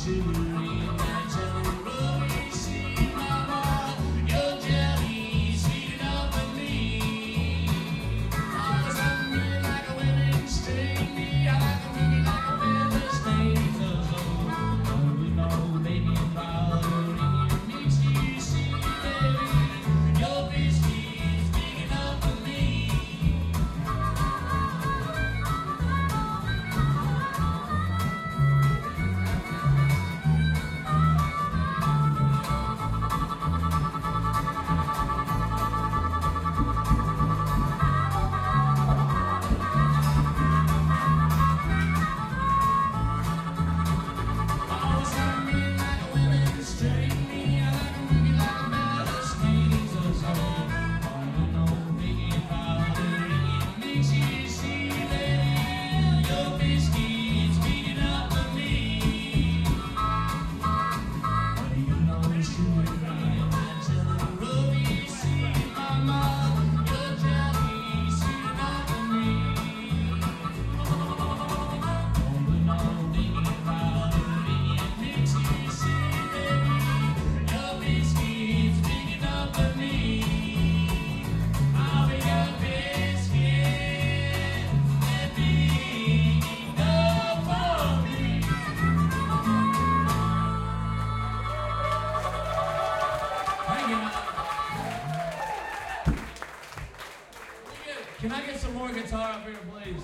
Can I get some more guitar up here, please?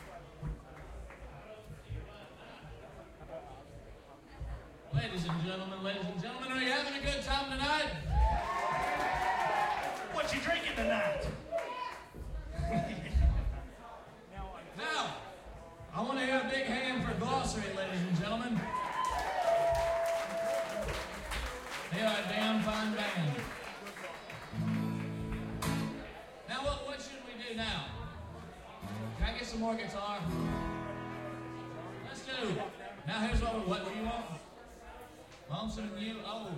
Ladies and gentlemen, are you having a good time tonight? What you drinking tonight? Now, I want to hear a big hand for Glossary, ladies and gentlemen. They are a damn fine band. Now, what should we do now? Can I get some more guitar? Let's do. Now, here's what do you want? Lonesome you? Oh.